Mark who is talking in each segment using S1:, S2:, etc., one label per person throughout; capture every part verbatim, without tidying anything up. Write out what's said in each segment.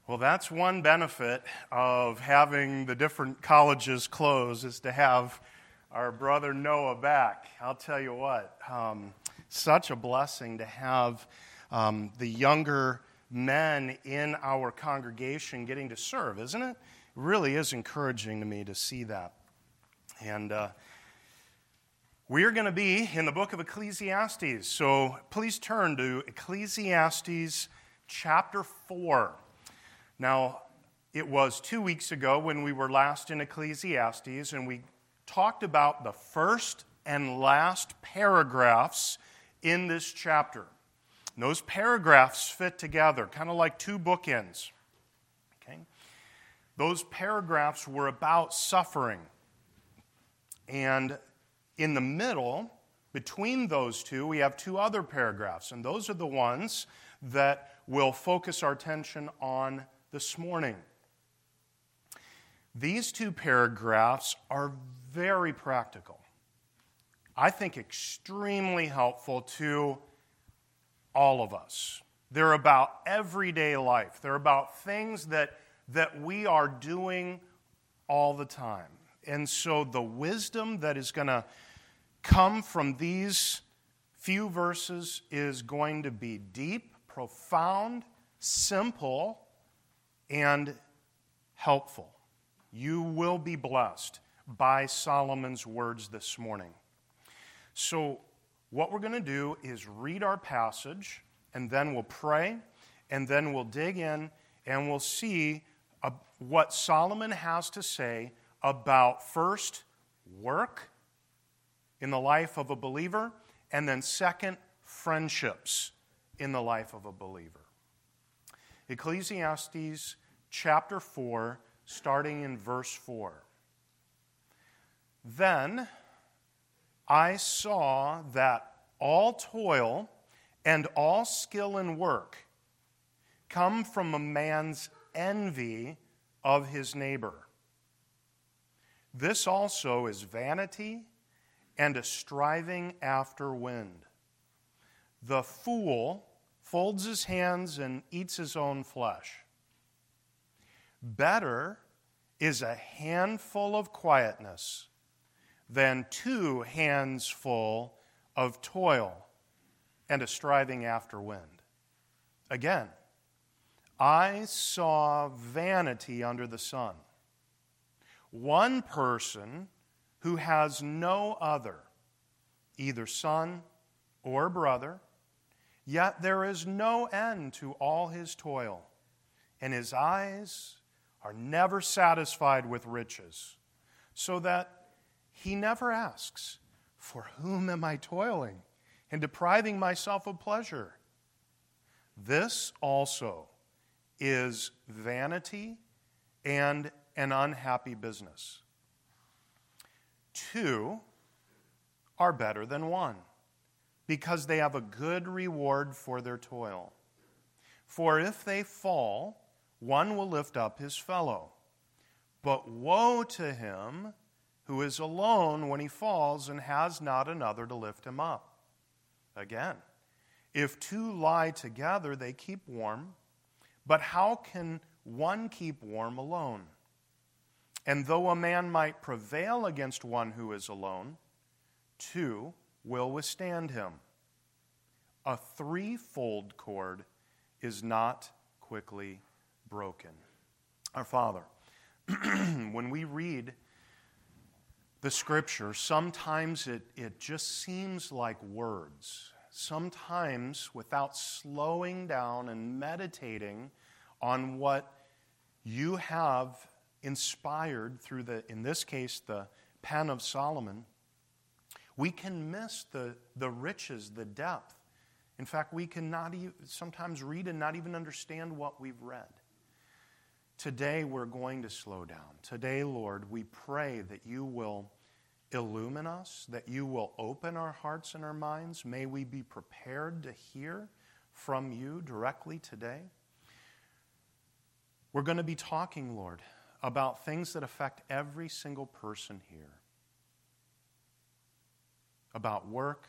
S1: Well, that's one benefit of having the different colleges close, is to have our brother Noah back. I'll tell you what, um, such a blessing to have um, the younger men in our congregation getting to serve, isn't it? It really is encouraging to me to see that. And uh, we're going to be in the book of Ecclesiastes, so please turn to Ecclesiastes chapter four. Now, it was two weeks ago when we were last in Ecclesiastes, and we talked about the first and last paragraphs in this chapter. And those paragraphs fit together, kind of like two bookends. Okay? Those paragraphs were about suffering. And in the middle, between those two, we have two other paragraphs, and those are the ones that we'll focus our attention on this morning. These two paragraphs are very practical. I think extremely helpful to all of us. They're about everyday life. They're about things that, that we are doing all the time. And so the wisdom that is going to come from these few verses is going to be deep, profound, simple, and helpful. You will be blessed by Solomon's words this morning. So what we're going to do is read our passage, and then we'll pray, and then we'll dig in, and we'll see uh, what Solomon has to say about, first, work in the life of a believer, and then second, friendships in the life of a believer. Ecclesiastes chapter four, starting in verse four. Then I saw that all toil and all skill in work come from a man's envy of his neighbor. This also is vanity and a striving after wind. The fool folds his hands and eats his own flesh. Better is a handful of quietness than two hands full of toil and a striving after wind. Again, I saw vanity under the sun. One person who has no other, either son or brother, yet there is no end to all his toil, and his eyes are never satisfied with riches, so that he never asks, "For whom am I toiling and depriving myself of pleasure?" This also is vanity and an unhappy business. Two are better than one, because they have a good reward for their toil. For if they fall, one will lift up his fellow. But woe to him who is alone when he falls and has not another to lift him up. Again, if two lie together, they keep warm. But how can one keep warm alone? And though a man might prevail against one who is alone, two will withstand him. A threefold cord is not quickly broken. Our Father, when we read the Scripture, sometimes it, it just seems like words. Sometimes, without slowing down and meditating on what you have inspired through the, in this case, the pen of Solomon, we can miss the, the riches, the depth. In fact, we can not even, sometimes read and not even understand what we've read. Today, we're going to slow down. Today, Lord, we pray that you will illumine us, that you will open our hearts and our minds. May we be prepared to hear from you directly today. We're going to be talking, Lord, about things that affect every single person here. About work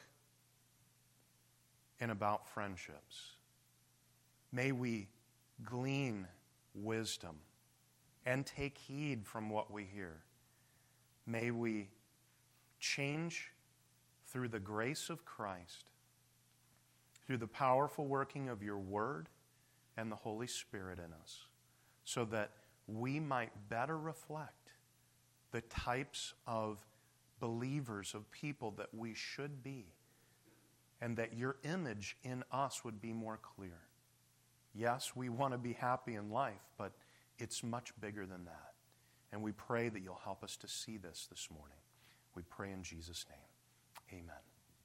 S1: and about friendships. May we glean wisdom and take heed from what we hear. May we change through the grace of Christ, through the powerful working of your Word and the Holy Spirit in us, so that we might better reflect the types of believers, of people that we should be, and that your image in us would be more clear. Yes, we want to be happy in life, but it's much bigger than that. And we pray that you'll help us to see this this morning. We pray in Jesus' name. Amen.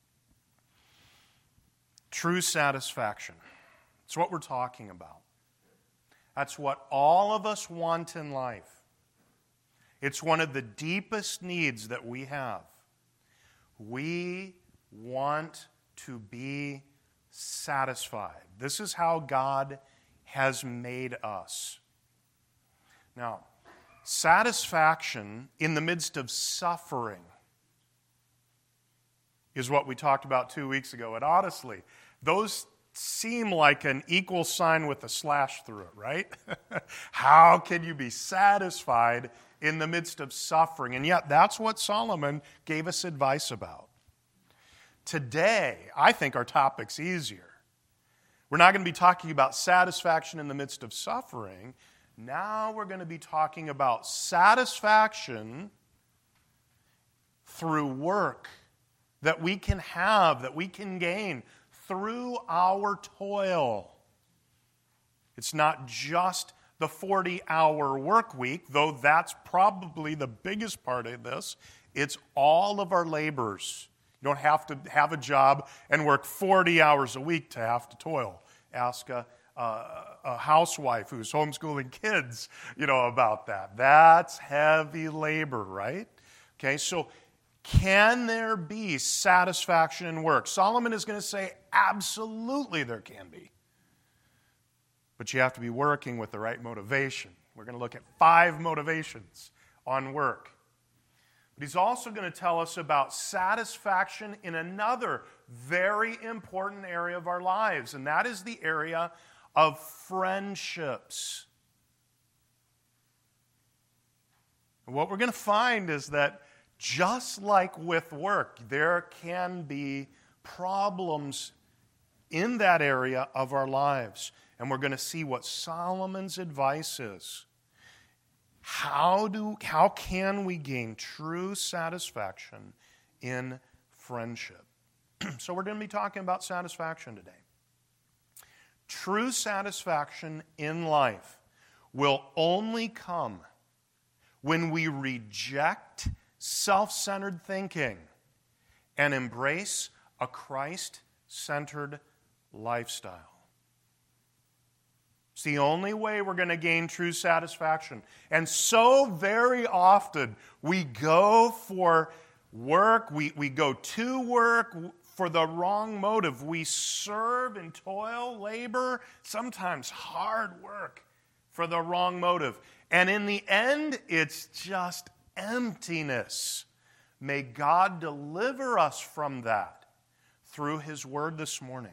S1: True satisfaction. It's what we're talking about. That's what all of us want in life. It's one of the deepest needs that we have. We want to be satisfied. This is how God has made us. Now, satisfaction in the midst of suffering is what we talked about two weeks ago. And honestly, those seem like an equal sign with a slash through it, right? How can you be satisfied in the midst of suffering? And yet, that's what Solomon gave us advice about. Today, I think our topic's easier. We're not going to be talking about satisfaction in the midst of suffering. Now we're going to be talking about satisfaction through work that we can have, that we can gain through our toil. It's not just the forty-hour work week, though that's probably the biggest part of this. It's all of our labors. You don't have to have a job and work forty hours a week to have to toil. Ask a, a, a housewife who's homeschooling kids, you know, about that. That's heavy labor, right? Okay, so can there be satisfaction in work? Solomon is going to say, absolutely there can be. But you have to be working with the right motivation. We're going to look at five motivations on work. But he's also going to tell us about satisfaction in another very important area of our lives, and that is the area of friendships. And what we're going to find is that just like with work, there can be problems in that area of our lives. And we're going to see what Solomon's advice is. How do, how can we gain true satisfaction in friendship? So we're going to be talking about satisfaction today. True satisfaction in life will only come when we reject self-centered thinking and embrace a Christ-centered lifestyle. It's the only way we're going to gain true satisfaction. And so very often we go for work, we, we go to work for the wrong motive. We serve and toil, labor, sometimes hard work for the wrong motive. And in the end, it's just emptiness. May God deliver us from that through His Word this morning.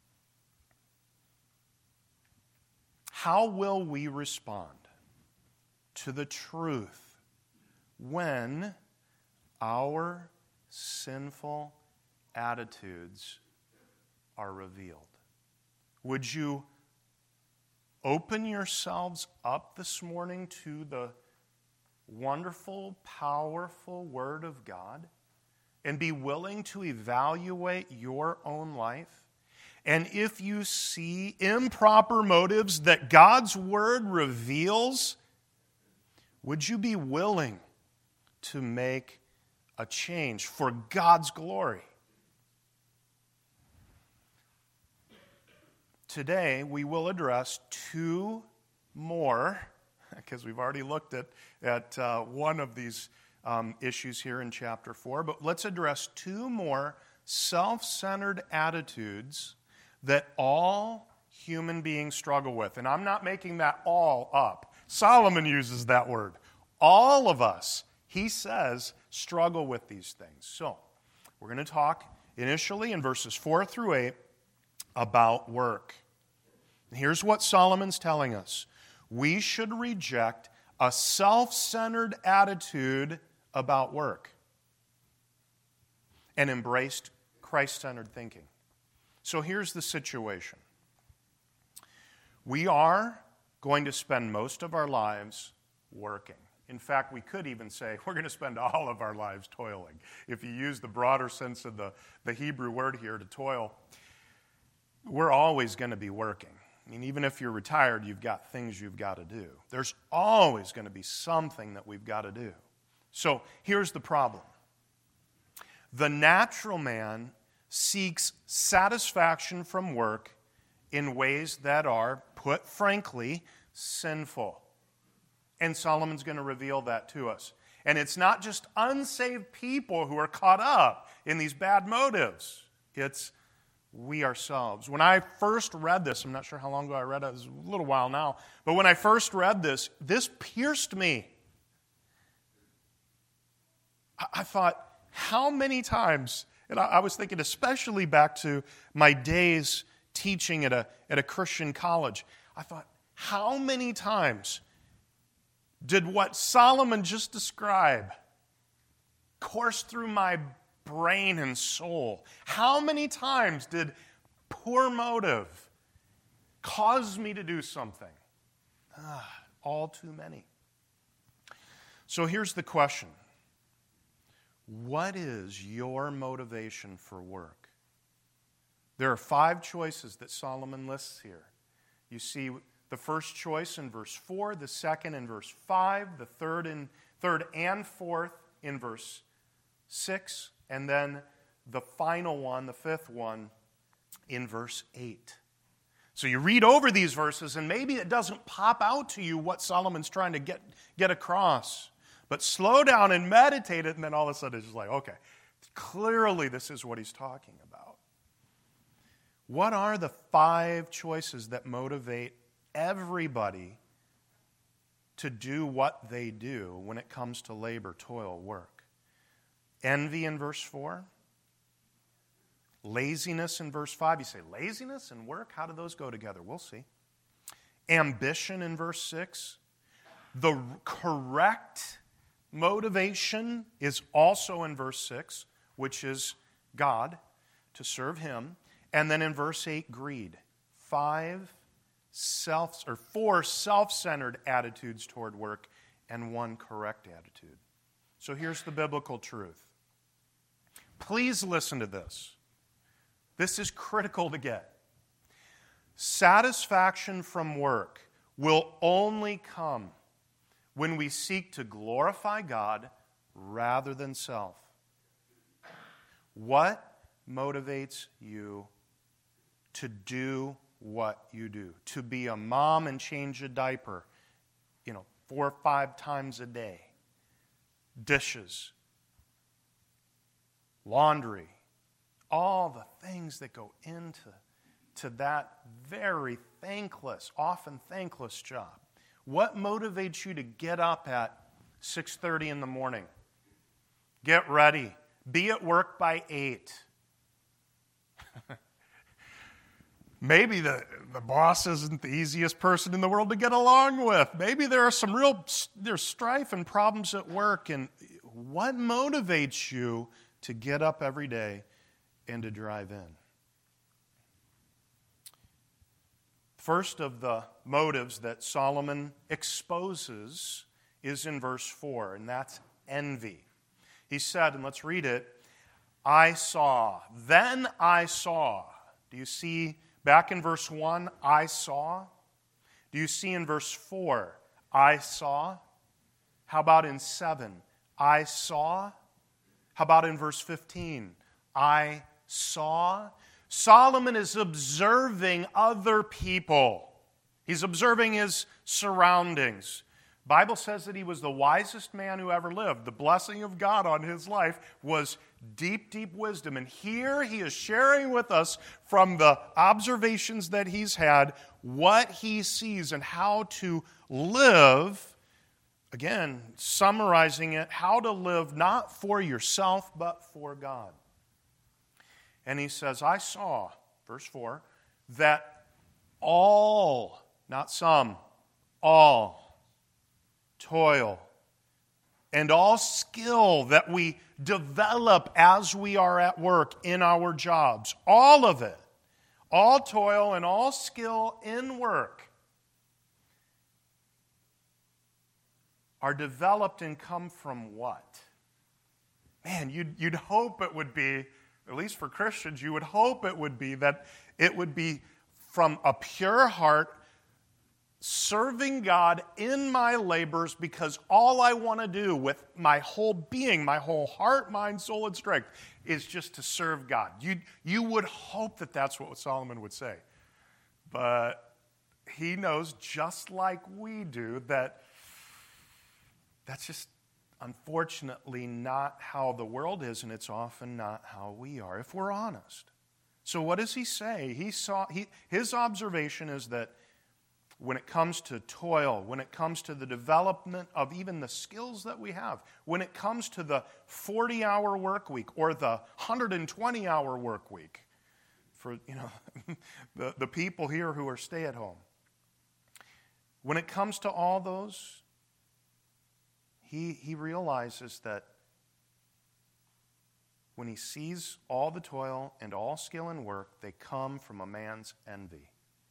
S1: How will we respond to the truth when our sinful attitudes are revealed? Would you open yourselves up this morning to the wonderful, powerful Word of God and be willing to evaluate your own life? And if you see improper motives that God's Word reveals, would you be willing to make a change for God's glory? Today, we will address two more, because we've already looked at, at uh, one of these um, issues here in chapter four, but let's address two more self-centered attitudes that all human beings struggle with. And I'm not making that all up. Solomon uses that word. All of us, he says, struggle with these things. So, we're going to talk initially in verses four through eight about work. And here's what Solomon's telling us. we should reject a self-centered attitude about work and embrace Christ-centered thinking. So here's the situation. We are going to spend most of our lives working. In fact, we could even say we're going to spend all of our lives toiling. If you use the broader sense of the, the Hebrew word here, to toil, we're always going to be working. I mean, even if you're retired, you've got things you've got to do. There's always going to be something that we've got to do. So here's the problem. The natural man seeks satisfaction from work in ways that are, put frankly, sinful. And Solomon's going to reveal that to us. And it's not just unsaved people who are caught up in these bad motives. It's we ourselves. When I first read this, I'm not sure how long ago I read it, it was a little while now, but when I first read this, this pierced me. I thought, how many times, and I was thinking especially back to my days teaching at a, at a Christian college, I thought, how many times did what Solomon just described course through my brain and soul? How many times did poor motive cause me to do something? Ah, all too many. So here's the question. What is your motivation for work? There are five choices that Solomon lists here. You see the first choice in verse four, the second in verse five, the third in third and fourth in verse six, and then the final one, the fifth one, in verse eight. So you read over these verses, and maybe it doesn't pop out to you what Solomon's trying to get, get across. But slow down and meditate it, and then all of a sudden it's just like, okay, clearly this is what he's talking about. What are the five choices that motivate everybody to do what they do when it comes to labor, toil, work? Envy in verse four. Laziness in verse five. You say, laziness and work? How do those go together? We'll see. Ambition in verse six. The correct motivation is also in verse six, which is God, to serve Him. And then in verse eight, greed. Five self or four self-centered attitudes toward work and one correct attitude. So here's the biblical truth. Please listen to this. This is critical to get. Satisfaction from work will only come when we seek to glorify God rather than self. What motivates you to do what you do? To be a mom and change a diaper, you know, four or five times a day. Dishes. Laundry. All the things that go into to that very thankless, often thankless job. What motivates you to get up at six thirty in the morning? Get ready. Be at work by eight. Maybe the, the boss isn't the easiest person in the world to get along with. Maybe there are some real there's strife and problems at work. And what motivates you to get up every day and to drive in? First of the motives that Solomon exposes is in verse four, and that's envy. He said, and let's read it, I saw, then I saw. Do you see back in verse one, I saw? Do you see in verse four, I saw? How about in seven, I saw? How about in verse fifteen, I saw? Solomon is observing other people. He's observing his surroundings. The Bible says that he was the wisest man who ever lived. The blessing of God on his life was deep, deep wisdom. And here he is sharing with us from the observations that he's had what he sees and how to live. Again, summarizing it, how to live not for yourself, but for God. And he says, I saw, verse four, that all, not some, all toil and all skill that we develop as we are at work in our jobs, all of it, all toil and all skill in work, are developed and come from what? Man, you'd, you'd hope it would be, at least for Christians, you would hope it would be that it would be from a pure heart, serving God in my labors, because all I want to do with my whole being, my whole heart, mind, soul, and strength is just to serve God. You, you would hope that that's what Solomon would say. But he knows, just like we do, that that's just unfortunately not how the world is, and it's often not how we are, if we're honest. So what does he say? He saw he, his observation is that when it comes to toil, when it comes to the development of even the skills that we have, when it comes to the forty-hour work week or the one hundred twenty-hour work week, for you know the, the people here who are stay-at-home, when it comes to all those, he, he realizes that when he sees all the toil and all skill and work, they come from a man's envy.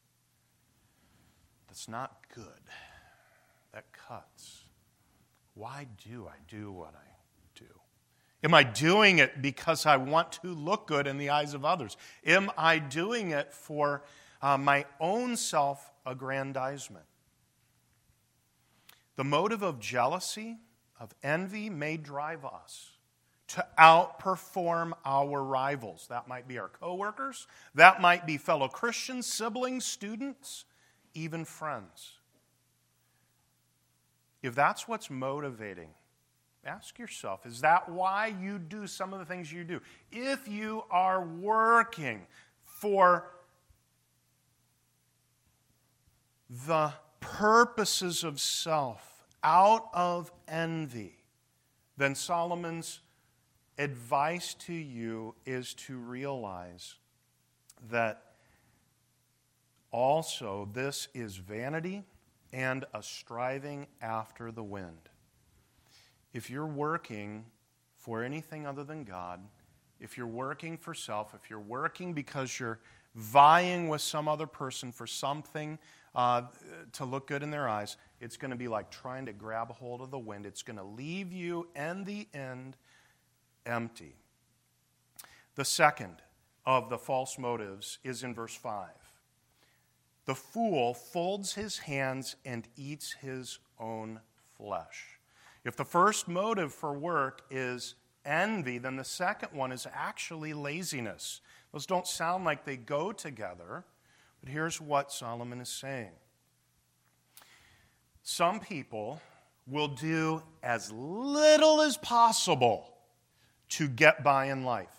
S1: That's not good. That cuts. Why do I do what I do? Am I doing it because I want to look good in the eyes of others? Am I doing it for uh, my own self-aggrandizement? The motive of jealousy, of envy, may drive us to outperform our rivals. That might be our coworkers. That might be fellow Christians, siblings, students, even friends. If that's what's motivating, ask yourself, is that why you do some of the things you do? If you are working for the purposes of self out of envy, then Solomon's advice to you is to realize that also this is vanity and a striving after the wind. If you're working for anything other than God, if you're working for self, if you're working because you're vying with some other person for something uh, to look good in their eyes, it's going to be like trying to grab a hold of the wind. It's going to leave you, in the end, empty. The second of the false motives is in verse five. The fool folds his hands and eats his own flesh. If the first motive for work is envy, then the second one is actually laziness. Those don't sound like they go together, but here's what Solomon is saying. Some people will do as little as possible to get by in life.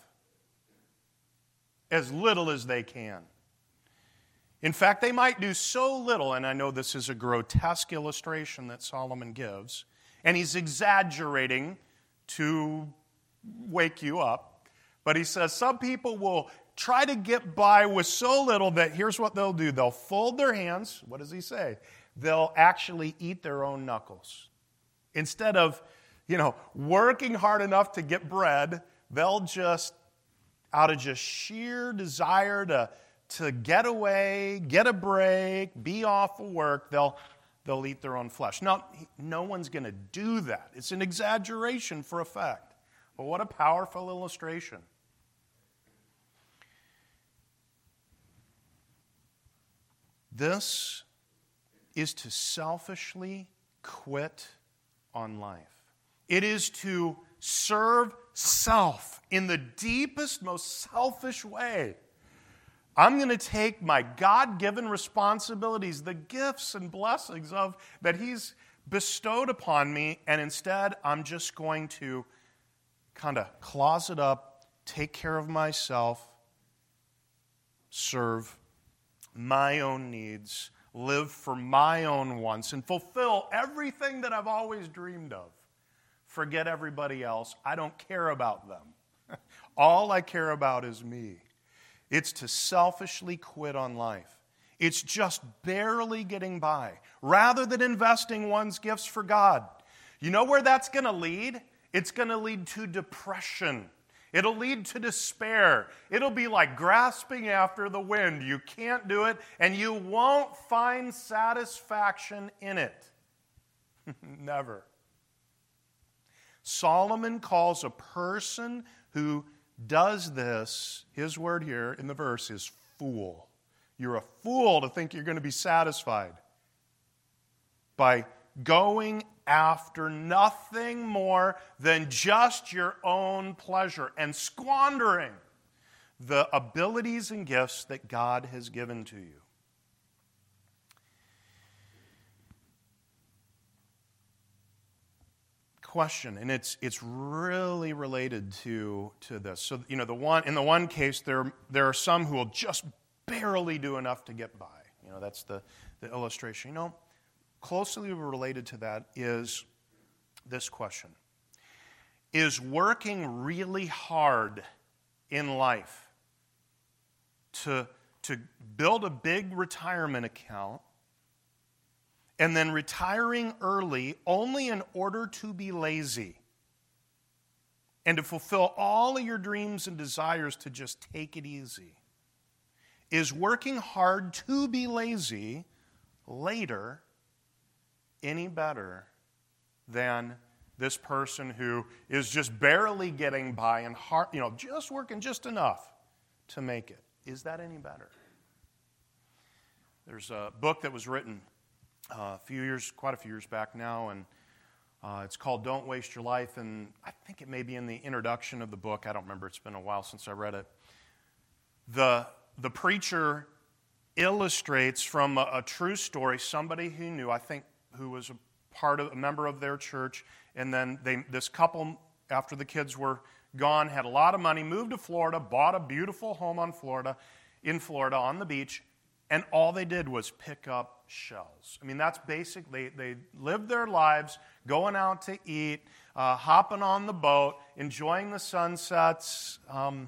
S1: As little as they can. In fact, they might do so little, and I know this is a grotesque illustration that Solomon gives, and he's exaggerating to wake you up, but he says some people will try to get by with so little that here's what they'll do. They'll fold their hands. What does he say? They'll actually eat their own knuckles. Instead of, you know, working hard enough to get bread, they'll just, out of just sheer desire to, to get away, get a break, be off of work, they'll, they'll eat their own flesh. Now, no one's going to do that. It's an exaggeration for effect. But what a powerful illustration. This is to selfishly quit on life. It is to serve self in the deepest, most selfish way. I'm going to take my God-given responsibilities, the gifts and blessings of that He's bestowed upon me, and instead I'm just going to kind of closet up, take care of myself, serve my own needs, live for my own wants, and fulfill everything that I've always dreamed of. Forget everybody else. I don't care about them. All I care about is me. It's to selfishly quit on life. It's just barely getting by, rather than investing one's gifts for God. You know where that's going to lead? It's going to lead to depression. It'll lead to despair. It'll be like grasping after the wind. You can't do it, and you won't find satisfaction in it. Never. Solomon calls a person who does this, his word here in the verse is fool. You're a fool to think you're going to be satisfied by going after nothing more than just your own pleasure and squandering the abilities and gifts that God has given to you. Question, and it's it's really related to, to this. So, you know, the one in the one case, there, there are some who will just barely do enough to get by. You know, that's the, the illustration. You know, closely related to that is this question. Is working really hard in life to, to build a big retirement account and then retiring early only in order to be lazy and to fulfill all of your dreams and desires to just take it easy? Is working hard to be lazy later any better than this person who is just barely getting by and hard, you know, just working just enough to make it? Is that any better? There's a book that was written uh, a few years, quite a few years back now, and uh, it's called Don't Waste Your Life, and I think it may be in the introduction of the book. I don't remember. It's been a while since I read it. The, the preacher illustrates from a, a true story somebody who knew, I think, who was a part of a member of their church, and then they, this couple, after the kids were gone, had a lot of money, moved to Florida, bought a beautiful home on Florida, in Florida on the beach, and all they did was pick up shells. I mean, that's basically, they lived their lives going out to eat, uh, hopping on the boat, enjoying the sunsets. Um,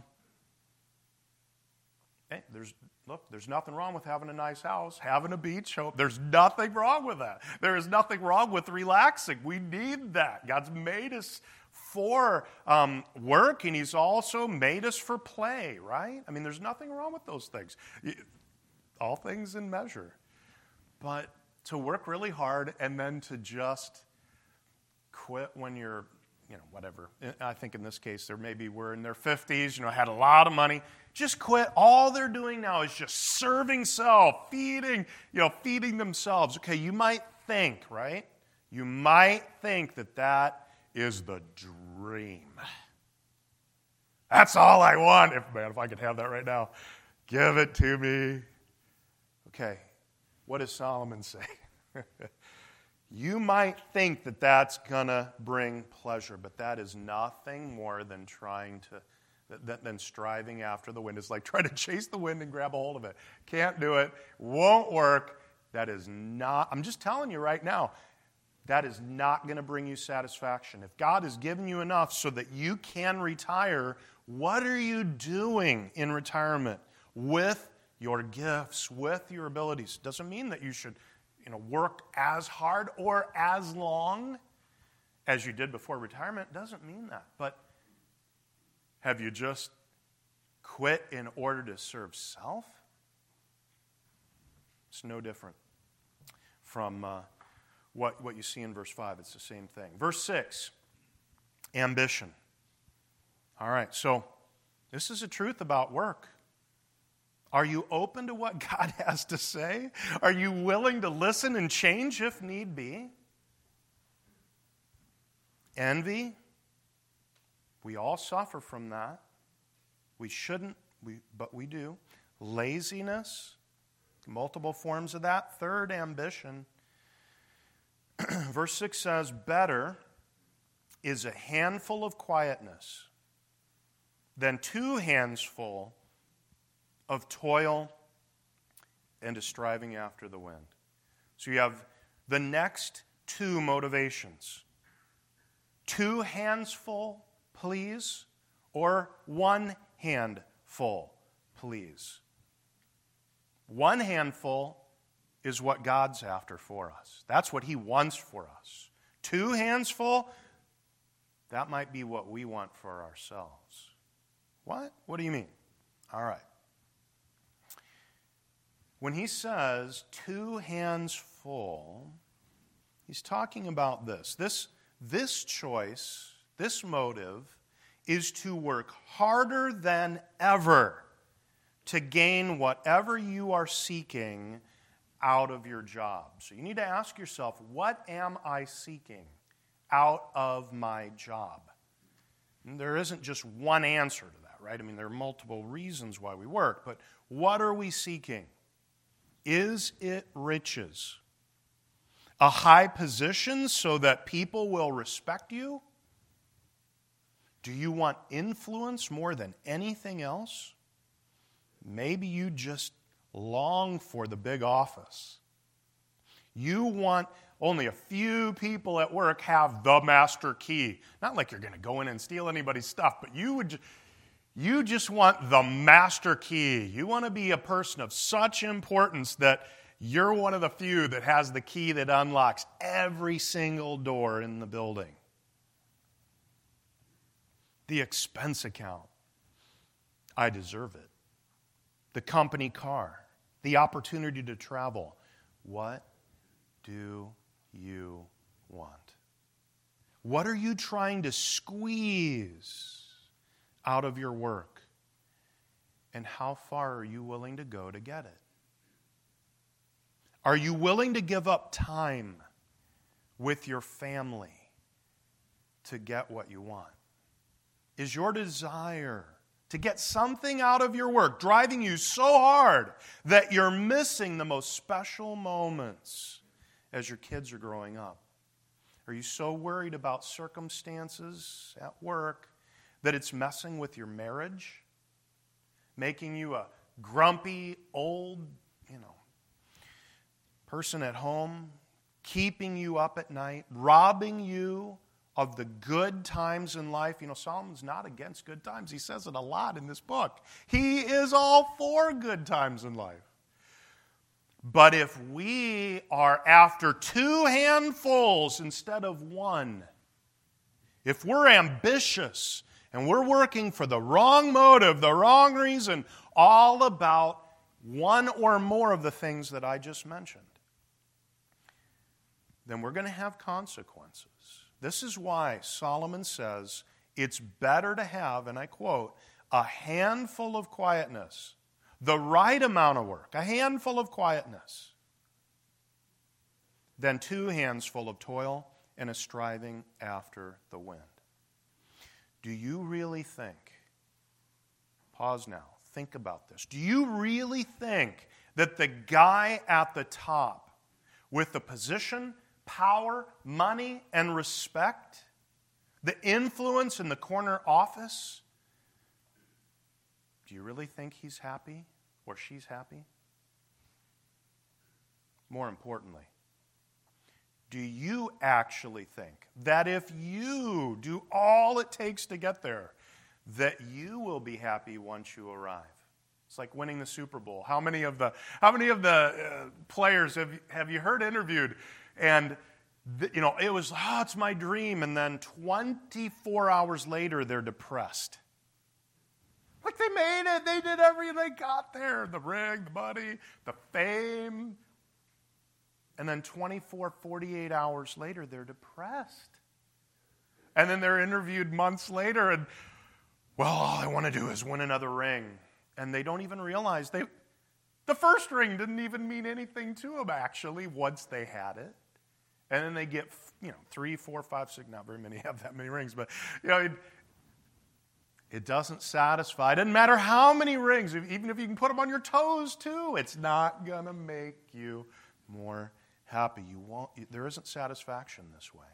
S1: hey, there's Look, there's nothing wrong with having a nice house, having a beach. There's nothing wrong with that. There is nothing wrong with relaxing. We need that. God's made us for um, work, and He's also made us for play, right? I mean, there's nothing wrong with those things. All things in measure. But to work really hard and then to just quit when you're, you know, whatever. I think in this case, there maybe were in their fifties, you know, had a lot of money. Just quit. All they're doing now is just serving self, feeding, you know, feeding themselves. Okay, you might think, right? You might think that that is the dream. That's all I want. If, man, if I could have that right now, give it to me. Okay, what does Solomon say? You might think that that's going to bring pleasure, but that is nothing more than trying to, than, than striving after the wind. It's like trying to chase the wind and grab a hold of it. Can't do it. Won't work. That is not, I'm just telling you right now, that is not going to bring you satisfaction. If God has given you enough so that you can retire, what are you doing in retirement with your gifts, with your abilities? Doesn't mean that you should, you know, work as hard or as long as you did before retirement. Doesn't mean that. But have you just quit in order to serve self? It's no different from uh, what, what you see in verse five. It's the same thing. Verse six, ambition. All right, so this is the truth about work. Are you open to what God has to say? Are you willing to listen and change if need be? Envy. We all suffer from that. We shouldn't, we, but we do. Laziness. Multiple forms of that. Third, ambition. Verse six says, better is a handful of quietness than two hands full of toil and a striving after the wind. So you have the next two motivations. Two hands full, please, or one hand full, please. One handful is what God's after for us. That's what He wants for us. Two hands full, that might be what we want for ourselves. What? What do you mean? All right. When he says two hands full, he's talking about this. This, this choice, this motive, is to work harder than ever to gain whatever you are seeking out of your job. So you need to ask yourself, what am I seeking out of my job? And there isn't just one answer to that, right? I mean, there are multiple reasons why we work, but what are we seeking? Is it riches? A high position so that people will respect you? Do you want influence more than anything else? Maybe you just long for the big office. You want only a few people at work have the master key. Not like you're going to go in and steal anybody's stuff, but you would you just want the master key. You want to be a person of such importance that you're one of the few that has the key that unlocks every single door in the building. The expense account. I deserve it. The company car. The opportunity to travel. What do you want? What are you trying to squeeze out of your work? And how far are you willing to go to get it? Are you willing to give up time with your family to get what you want? Is your desire to get something out of your work driving you so hard that you're missing the most special moments as your kids are growing up? Are you so worried about circumstances at work that it's messing with your marriage, making you a grumpy, old, you know, person at home, keeping you up at night, robbing you of the good times in life? You know, Solomon's not against good times. He says it a lot in this book. He is all for good times in life. But if we are after two handfuls instead of one, if we're ambitious and we're working for the wrong motive, the wrong reason, all about one or more of the things that I just mentioned, then we're going to have consequences. This is why Solomon says it's better to have, and I quote, a handful of quietness, the right amount of work, a handful of quietness, than two hands full of toil and a striving after the wind. Do you really think, pause now, think about this. Do you really think that the guy at the top with the position, power, money, and respect, the influence in the corner office, do you really think he's happy or she's happy? More importantly, do you actually think that if you do all it takes to get there, that you will be happy once you arrive? It's like winning the Super Bowl. How many of the how many of the uh, players have have you heard interviewed? And the, you know, it was, oh, it's my dream, and then twenty-four hours later, they're depressed. Like they made it, they did everything, they got there, the ring, the money, the fame. And then twenty-four, forty-eight hours later, they're depressed. And then they're interviewed months later, and, well, all I want to do is win another ring. And they don't even realize they, the first ring didn't even mean anything to them, actually, once they had it. And then they get, you know, three, four, five, six, not very many have that many rings, but, you know, it, it doesn't satisfy. It doesn't matter how many rings, even if you can put them on your toes, too, it's not going to make you more happy. You won't, there isn't satisfaction this way.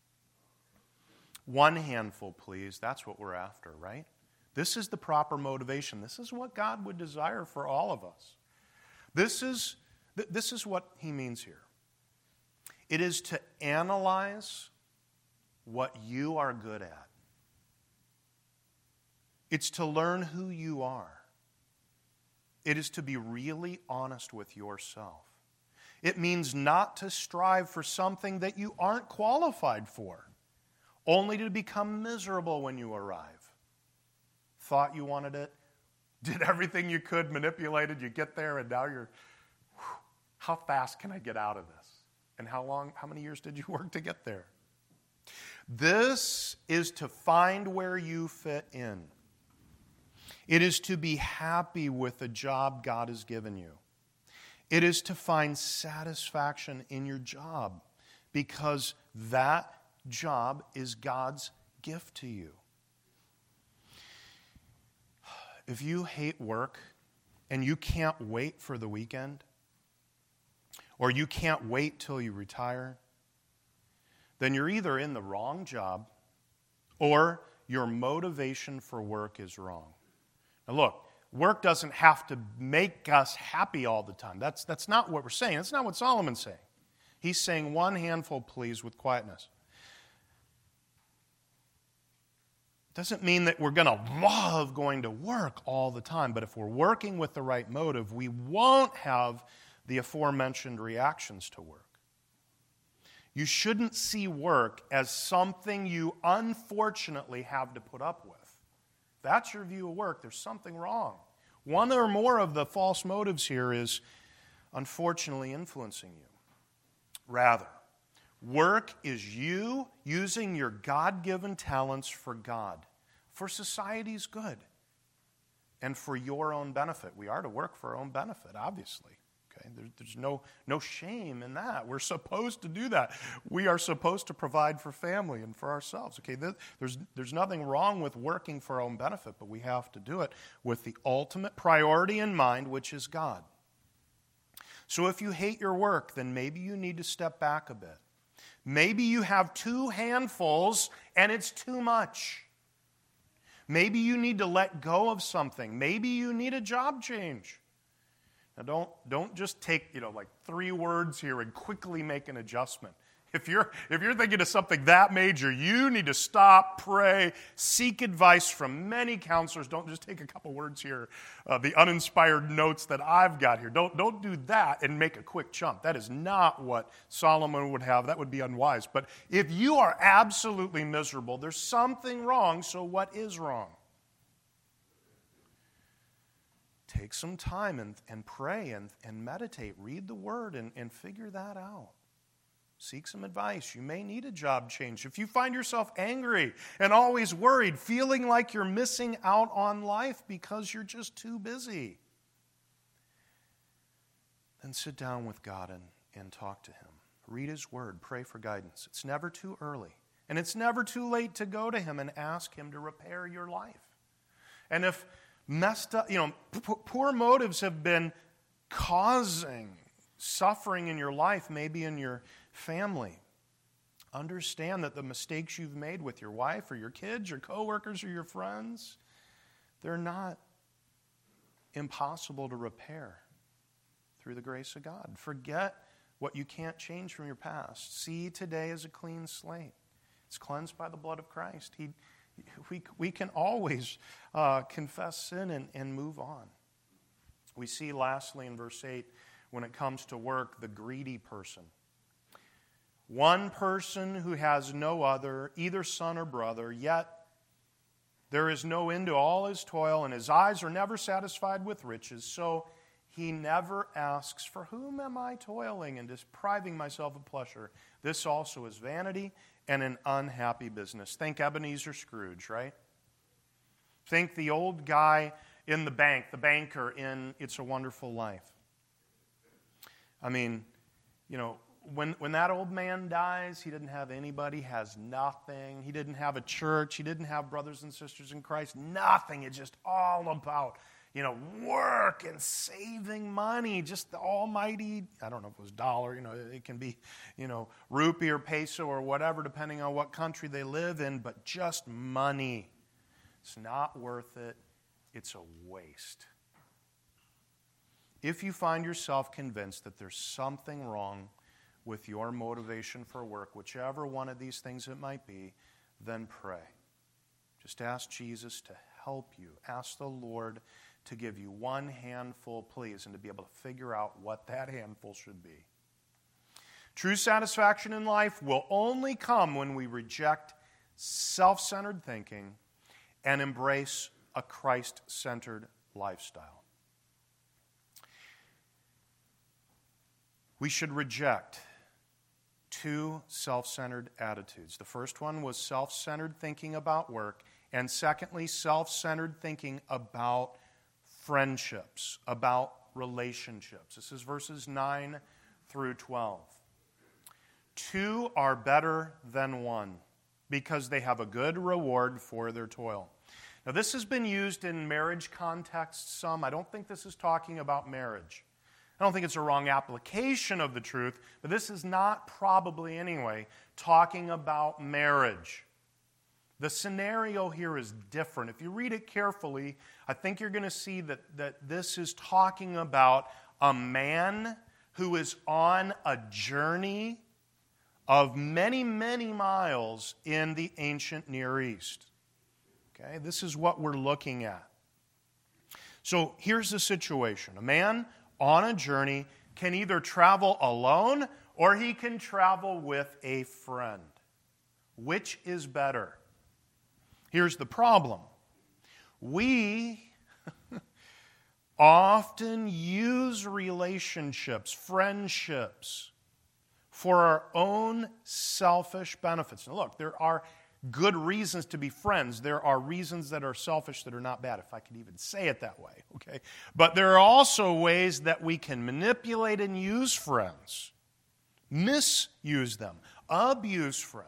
S1: One handful, please. That's what we're after, right? This is the proper motivation. This is what God would desire for all of us. This is, this is what he means here. It is to analyze what you are good at. It's to learn who you are. It is to be really honest with yourself. It means not to strive for something that you aren't qualified for, only to become miserable when you arrive. Thought you wanted it, did everything you could, manipulated, you get there, and now you're, whew, how fast can I get out of this? And how long, how many years did you work to get there? This is to find where you fit in. It is to be happy with the job God has given you. It is to find satisfaction in your job because that job is God's gift to you. If you hate work and you can't wait for the weekend, or you can't wait till you retire, then you're either in the wrong job or your motivation for work is wrong. Now look, work doesn't have to make us happy all the time. That's, that's not what we're saying. That's not what Solomon's saying. He's saying one handful, please, with quietness. Doesn't mean that we're going to love going to work all the time, but if we're working with the right motive, we won't have the aforementioned reactions to work. You shouldn't see work as something you unfortunately have to put up with. If that's your view of work, there's something wrong. One or more of the false motives here is unfortunately influencing you. Rather, work is you using your God-given talents for God, for society's good, and for your own benefit. We are to work for our own benefit, obviously. Okay? There, there's no, no shame in that. We're supposed to do that. We are supposed to provide for family and for ourselves. Okay? There's, there's nothing wrong with working for our own benefit, but we have to do it with the ultimate priority in mind, which is God. So if you hate your work, then maybe you need to step back a bit. Maybe you have two handfuls and it's too much. Maybe you need to let go of something. Maybe you need a job change. Now don't, don't just take, you know, like three words here and quickly make an adjustment. If you're, if you're thinking of something that major, you need to stop, pray, seek advice from many counselors. Don't just take a couple words here, uh, the uninspired notes that I've got here. Don't, don't do that and make a quick jump. That is not what Solomon would have. That would be unwise. But if you are absolutely miserable, there's something wrong, so what is wrong? Take some time and, and pray and, and meditate. Read the Word and, and figure that out. Seek some advice. You may need a job change. If you find yourself angry and always worried, feeling like you're missing out on life because you're just too busy, then sit down with God and, and talk to Him. Read His Word. Pray for guidance. It's never too early. And it's never too late to go to Him and ask Him to repair your life. And if messed up, you know, p- poor motives have been causing suffering in your life, maybe in your family, understand that the mistakes you've made with your wife or your kids, your coworkers or your friends, they're not impossible to repair through the grace of God. Forget what you can't change from your past. See today as a clean slate. It's cleansed by the blood of Christ. He, we, we can always uh, confess sin and, and move on. We see lastly in verse eight, when it comes to work, the greedy person. One person who has no other, either son or brother, yet there is no end to all his toil, and his eyes are never satisfied with riches, so he never asks, for whom am I toiling and depriving myself of pleasure? This also is vanity and an unhappy business. Think Ebenezer Scrooge, right? Think the old guy in the bank, the banker in It's a Wonderful Life. I mean, you know, When when that old man dies, he didn't have anybody, has nothing. He didn't have a church. He didn't have brothers and sisters in Christ. Nothing. It's just all about, you know, work and saving money. Just the almighty, I don't know if it was dollar, you know, it can be, you know, rupee or peso or whatever, depending on what country they live in, but just money. It's not worth it. It's a waste. If you find yourself convinced that there's something wrong with your motivation for work, whichever one of these things it might be, then pray. Just ask Jesus to help you. Ask the Lord to give you one handful, please, and to be able to figure out what that handful should be. True satisfaction in life will only come when we reject self-centered thinking and embrace a Christ-centered lifestyle. We should reject two self-centered attitudes. The first one was self-centered thinking about work, and secondly, self-centered thinking about friendships, about relationships. This is verses nine through twelve. Two are better than one, because they have a good reward for their toil. Now, this has been used in marriage contexts some. I don't think this is talking about marriage. I don't think it's a wrong application of the truth, but this is not probably, anyway, talking about marriage. The scenario here is different. If you read it carefully, I think you're going to see that, that this is talking about a man who is on a journey of many, many miles in the ancient Near East. Okay, this is what we're looking at. So here's the situation. A man on a journey can either travel alone or he can travel with a friend. Which is better? Here's the problem. We often use relationships, friendships, for our own selfish benefits. Now look, there are good reasons to be friends. There are reasons that are selfish that are not bad, if I could even say it that way, okay? But there are also ways that we can manipulate and use friends, misuse them, abuse friends.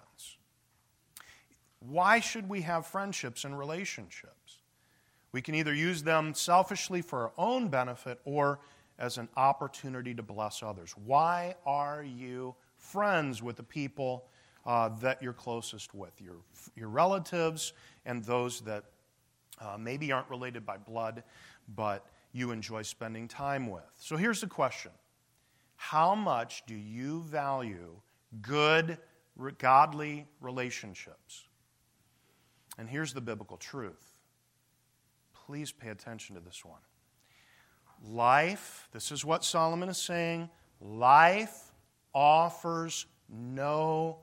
S1: Why should we have friendships and relationships? We can either use them selfishly for our own benefit or as an opportunity to bless others. Why are you friends with the people uh, that you're closest with? Your, your relatives and those that uh, maybe aren't related by blood, but you enjoy spending time with. So here's the question. How much do you value good, godly relationships? And here's the biblical truth. Please pay attention to this one. Life, this is what Solomon is saying, life offers no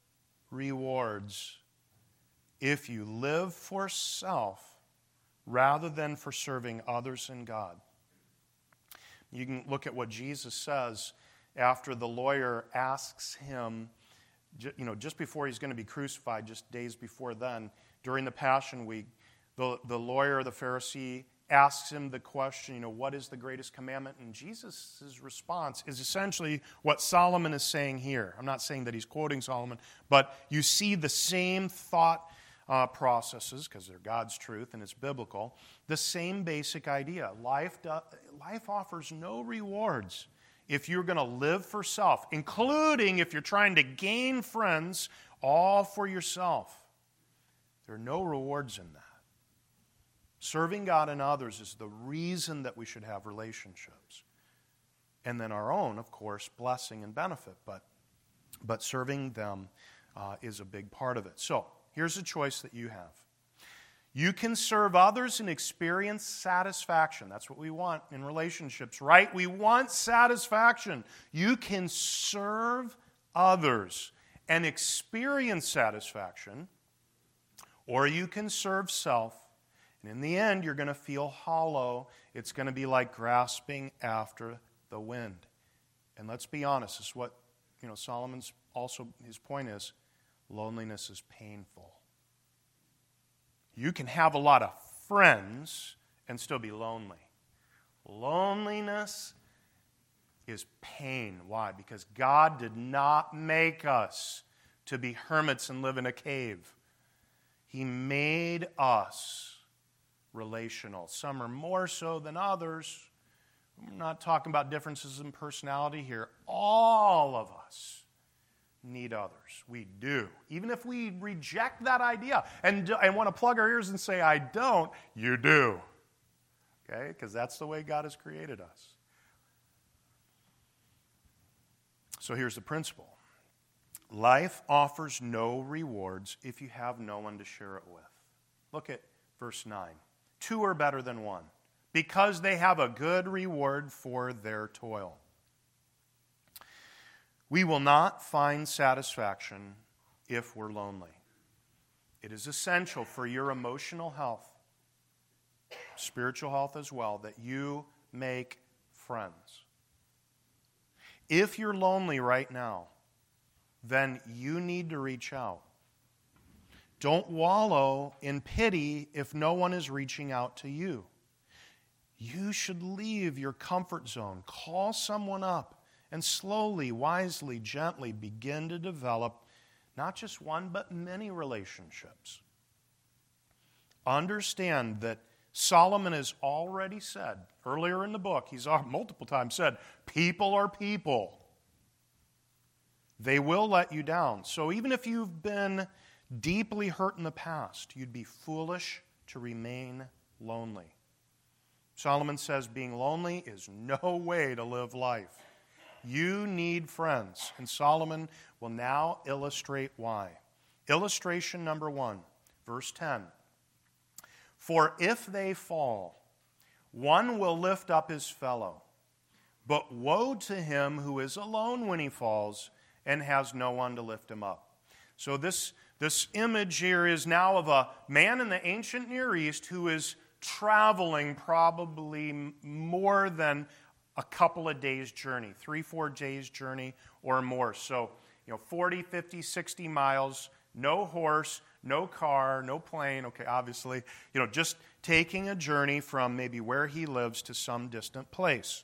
S1: rewards if you live for self rather than for serving others and God. You can look at what Jesus says after the lawyer asks him, you know, just before he's going to be crucified, just days before then, during the Passion Week, the, the lawyer, the Pharisee, asks him the question, you know, what is the greatest commandment? And Jesus' response is essentially what Solomon is saying here. I'm not saying that he's quoting Solomon, but you see the same thought uh, processes, because they're God's truth and it's biblical, the same basic idea. Life, do, life offers no rewards if you're going to live for self, including if you're trying to gain friends all for yourself. There are no rewards in that. Serving God and others is the reason that we should have relationships. And then our own, of course, blessing and benefit. But, but serving them uh, is a big part of it. So, here's a choice that you have. You can serve others and experience satisfaction. That's what we want in relationships, right? We want satisfaction. You can serve others and experience satisfaction, or you can serve self. And in the end, you're going to feel hollow. It's going to be like grasping after the wind. And let's be honest, this is what, you know, Solomon's also, his point is, loneliness is painful. You can have a lot of friends and still be lonely. Loneliness is pain. Why? Because God did not make us to be hermits and live in a cave. He made us relational. Some are more so than others. I'm not talking about differences in personality here. All of us need others. We do. Even if we reject that idea and, and want to plug our ears and say, I don't, you do. Okay? Because that's the way God has created us. So here's the principle. Life offers no rewards if you have no one to share it with. Look at verse nine. Two are better than one, because they have a good reward for their toil. We will not find satisfaction if we're lonely. It is essential for your emotional health, spiritual health as well, that you make friends. If you're lonely right now, then you need to reach out. Don't wallow in pity if no one is reaching out to you. You should leave your comfort zone. Call someone up and slowly, wisely, gently begin to develop not just one, but many relationships. Understand that Solomon has already said, earlier in the book, he's multiple times said, people are people. They will let you down. So even if you've been deeply hurt in the past, you'd be foolish to remain lonely. Solomon says being lonely is no way to live life. You need friends. And Solomon will now illustrate why. Illustration number one, verse ten. For if they fall, one will lift up his fellow. But woe to him who is alone when he falls and has no one to lift him up. So this, this image here is now of a man in the ancient Near East who is traveling probably more than a couple of days' journey, three, four days' journey or more. So, you know, forty, fifty, sixty miles, no horse, no car, no plane, okay, obviously, you know, just taking a journey from maybe where he lives to some distant place.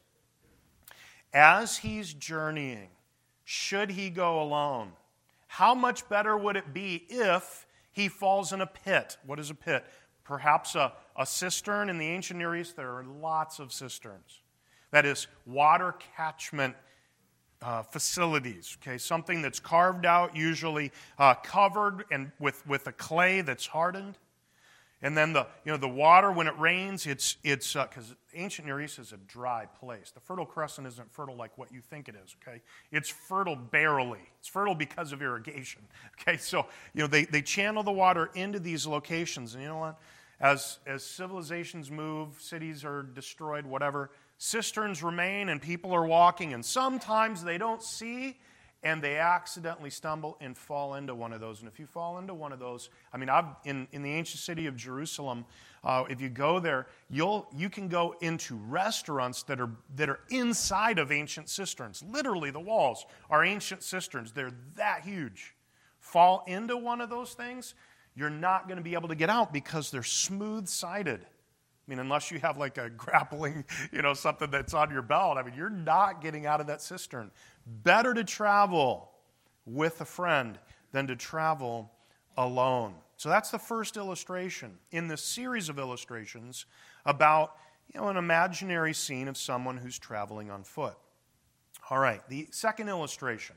S1: As he's journeying, should he go alone? How much better would it be if he falls in a pit? What is a pit? Perhaps a, a cistern. In the ancient Near East, there are lots of cisterns. That is, water catchment uh, facilities. Okay, something that's carved out, usually uh, covered and with, with a clay that's hardened. And then the you know the water, when it rains, it's it's because uh, ancient Near East is a dry place. The Fertile Crescent isn't fertile like what you think it is. Okay, it's fertile barely. It's fertile because of irrigation. Okay, so you know they, they channel the water into these locations, and you know what? As as civilizations move, cities are destroyed, whatever. Cisterns remain, and people are walking, and sometimes they don't see. And they accidentally stumble and fall into one of those. And if you fall into one of those, I mean, I've, in, in the ancient city of Jerusalem, uh, if you go there, you'll you can go into restaurants that are that are inside of ancient cisterns. Literally, the walls are ancient cisterns. They're that huge. Fall into one of those things, you're not going to be able to get out because they're smooth-sided. I mean, unless you have like a grappling, you know, something that's on your belt. I mean, you're not getting out of that cistern. Better to travel with a friend than to travel alone. So that's the first illustration in this series of illustrations about, you know, an imaginary scene of someone who's traveling on foot. All right, the second illustration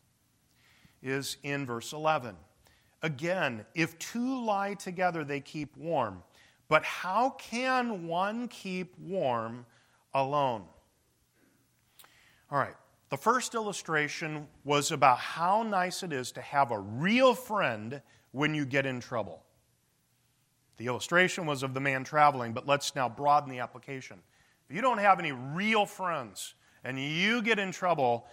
S1: is in verse eleven. Again, if two lie together, they keep warm. But how can one keep warm alone? All right. The first illustration was about how nice it is to have a real friend when you get in trouble. The illustration was of the man traveling, but let's now broaden the application. If you don't have any real friends and you get in trouble,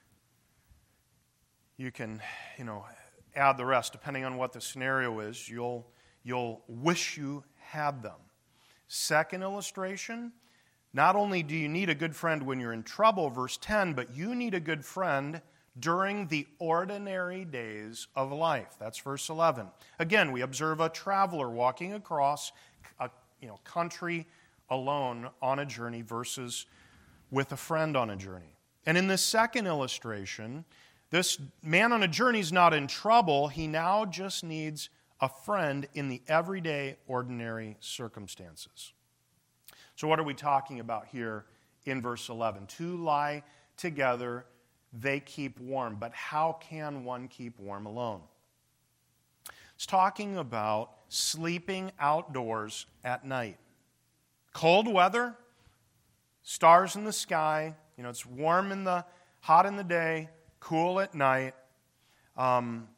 S1: you can, you know, add the rest. Depending on what the scenario is, you'll, you'll wish you had them. Second illustration, not only do you need a good friend when you're in trouble, verse ten, but you need a good friend during the ordinary days of life. That's verse eleven. Again, we observe a traveler walking across a you know, country alone on a journey versus with a friend on a journey. And in this second illustration, this man on a journey is not in trouble. He now just needs a friend in the everyday, ordinary circumstances. So what are we talking about here in verse eleven? Two lie together, they keep warm. But how can one keep warm alone? It's talking about sleeping outdoors at night. Cold weather, stars in the sky, you know, it's warm in the, hot in the day, cool at night. Um,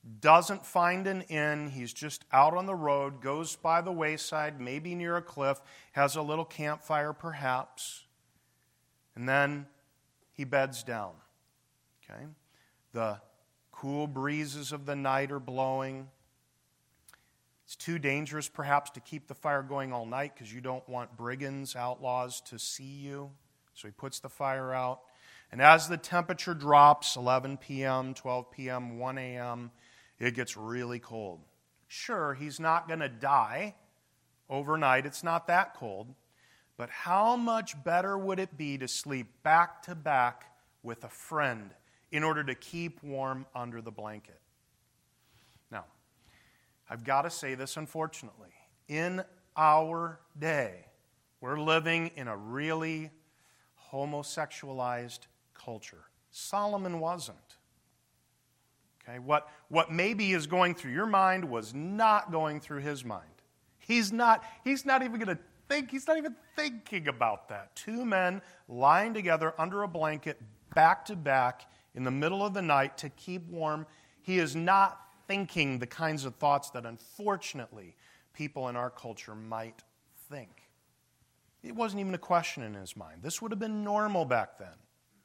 S1: doesn't find an inn. He's just out on the road, goes by the wayside, maybe near a cliff, has a little campfire perhaps, and then he beds down. Okay? The cool breezes of the night are blowing. It's too dangerous perhaps to keep the fire going all night because you don't want brigands, outlaws to see you. So he puts the fire out. And as the temperature drops, eleven p.m., twelve p.m., one a.m., it gets really cold. Sure, he's not going to die overnight. It's not that cold. But how much better would it be to sleep back to back with a friend in order to keep warm under the blanket? Now, I've got to say this, unfortunately. In our day, we're living in a really homosexualized culture. Solomon wasn't. Okay, what, what maybe is going through your mind was not going through his mind. He's not, he's not even going to think, he's not even thinking about that. Two men lying together under a blanket, back to back, in the middle of the night to keep warm. He is not thinking the kinds of thoughts that, unfortunately, people in our culture might think. It wasn't even a question in his mind. This would have been normal back then.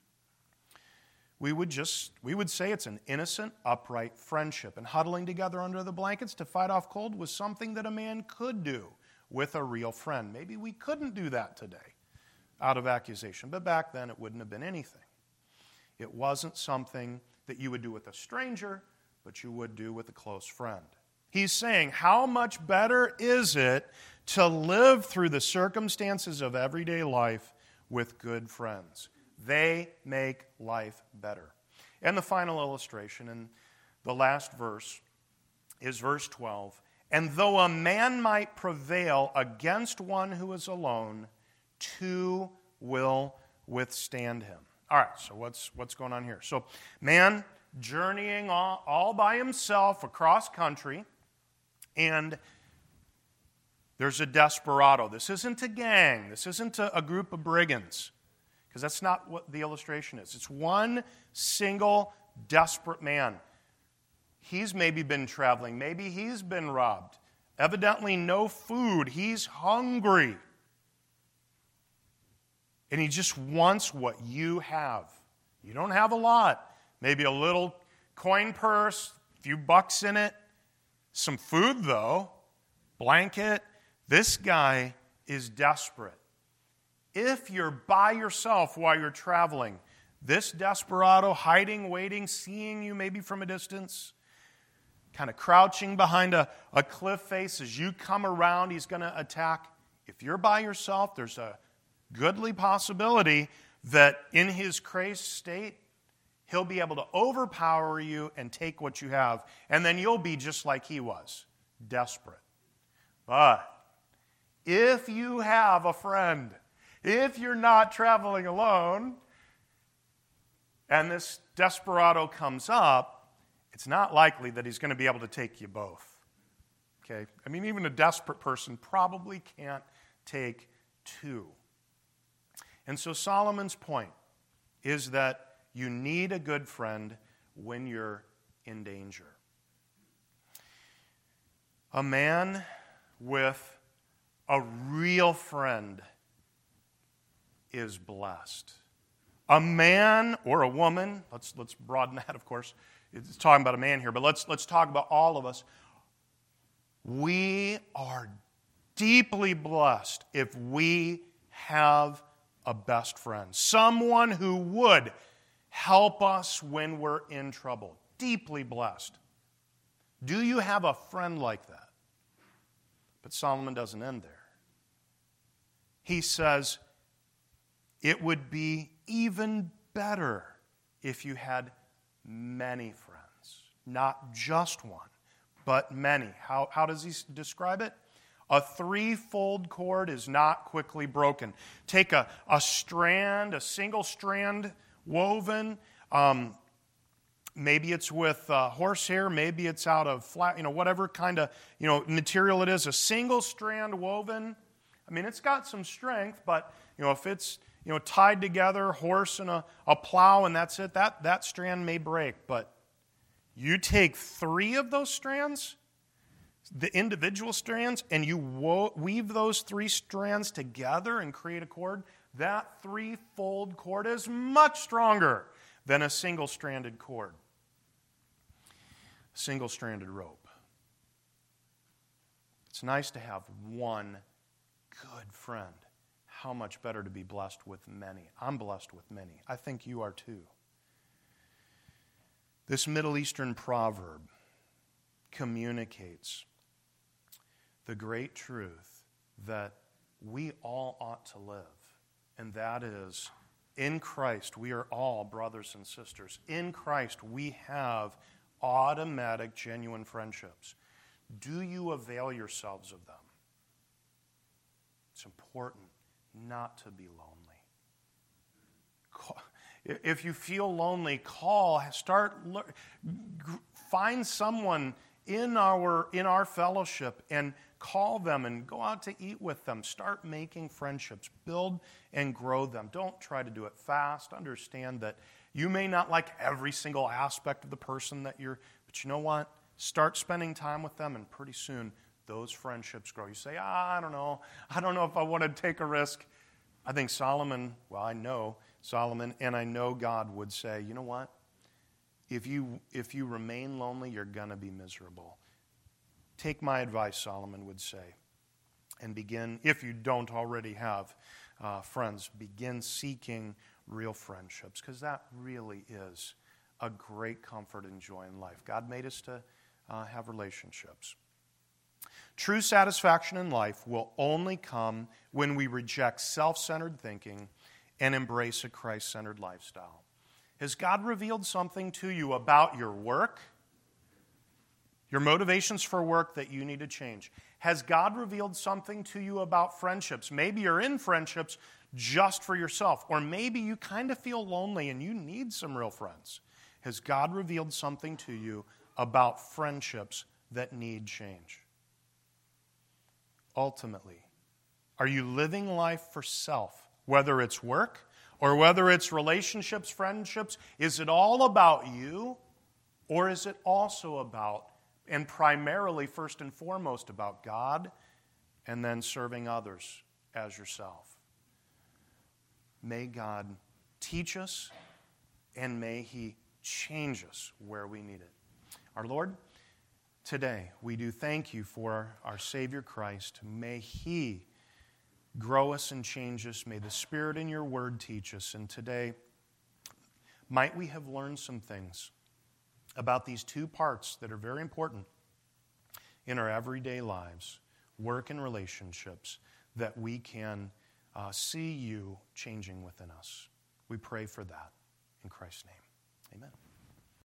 S1: We would just, we would say it's an innocent, upright friendship. And huddling together under the blankets to fight off cold was something that a man could do with a real friend. Maybe we couldn't do that today out of accusation. But back then it wouldn't have been anything. It wasn't something that you would do with a stranger, but you would do with a close friend. He's saying, how much better is it to live through the circumstances of everyday life with good friends? They make life better. And the final illustration, in the last verse, is verse twelve. And though a man might prevail against one who is alone, two will withstand him. All right, so what's, what's going on here? So, man journeying all, all by himself across country, and there's a desperado. This isn't a gang. This isn't a, a group of brigands. Because that's not what the illustration is. It's one single desperate man. He's maybe been traveling. Maybe he's been robbed. Evidently no food. He's hungry. And he just wants what you have. You don't have a lot. Maybe a little coin purse, a few bucks in it. Some food, though. Blanket. This guy is desperate. If you're by yourself while you're traveling, this desperado hiding, waiting, seeing you maybe from a distance, kind of crouching behind a, a cliff face as you come around, he's going to attack. If you're by yourself, there's a goodly possibility that in his crazed state, he'll be able to overpower you and take what you have, and then you'll be just like he was, desperate. But if you have a friend, if you're not traveling alone, and this desperado comes up, it's not likely that he's going to be able to take you both. Okay? I mean, even a desperate person probably can't take two. And so Solomon's point is that you need a good friend when you're in danger. A man with a real friend is blessed. A man or a woman, let's let's broaden that, of course. It's talking about a man here, but let's let's talk about all of us. We are deeply blessed if we have a best friend, someone who would help us when we're in trouble. Deeply blessed. Do you have a friend like that? But Solomon doesn't end there. He says, it would be even better if you had many friends. Not just one, but many. How, how does he describe it? A threefold cord is not quickly broken. Take a, a strand, a single strand woven. Um, maybe it's with uh, horsehair. Maybe it's out of flat, you know, whatever kind of, you know, material it is. A single strand woven. I mean, it's got some strength, but, you know, if it's, you know, tied together, horse and a, a plow, and that's it, that, that strand may break. But You take three of those strands, the individual strands, and you wo- weave those three strands together and create a cord, that three-fold cord is much stronger than a single-stranded cord, single-stranded rope. It's nice to have one good friend. How much better to be blessed with many. I'm blessed with many. I think you are too. This Middle Eastern proverb communicates the great truth that we all ought to live, and that is, in Christ, we are all brothers and sisters. In Christ, we have automatic, genuine friendships. Do you avail yourselves of them? It's important not to be lonely. If you feel lonely, call, start, find someone in our, in our fellowship and call them and go out to eat with them. Start making friendships. Build and grow them. Don't try to do it fast. Understand that you may not like every single aspect of the person that you're, but you know what? Start spending time with them, and pretty soon those friendships grow. You say, ah, I don't know. I don't know if I want to take a risk. I think Solomon, well, I know Solomon, and I know God would say, you know what? If you, if you remain lonely, you're going to be miserable. Take my advice, Solomon would say, and begin, if you don't already have uh, friends, begin seeking real friendships, because that really is a great comfort and joy in life. God made us to uh, have relationships. True satisfaction in life will only come when we reject self-centered thinking and embrace a Christ-centered lifestyle. Has God revealed something to you about your work, your motivations for work that you need to change? Has God revealed something to you about friendships? Maybe you're in friendships just for yourself, or maybe you kind of feel lonely and you need some real friends. Has God revealed something to you about friendships that need change? Ultimately, are you living life for self, whether it's work or whether it's relationships, friendships? Is it all about you, or is it also about, and primarily, first and foremost, about God, and then serving others as yourself? May God teach us, and may He change us where we need it. Our Lord, today we do thank You for our Savior Christ. May He grow us and change us. May the Spirit in Your Word teach us. And today, might we have learned some things about these two parts that are very important in our everyday lives, work and relationships, that we can uh, see You changing within us. We pray for that in Christ's name. Amen.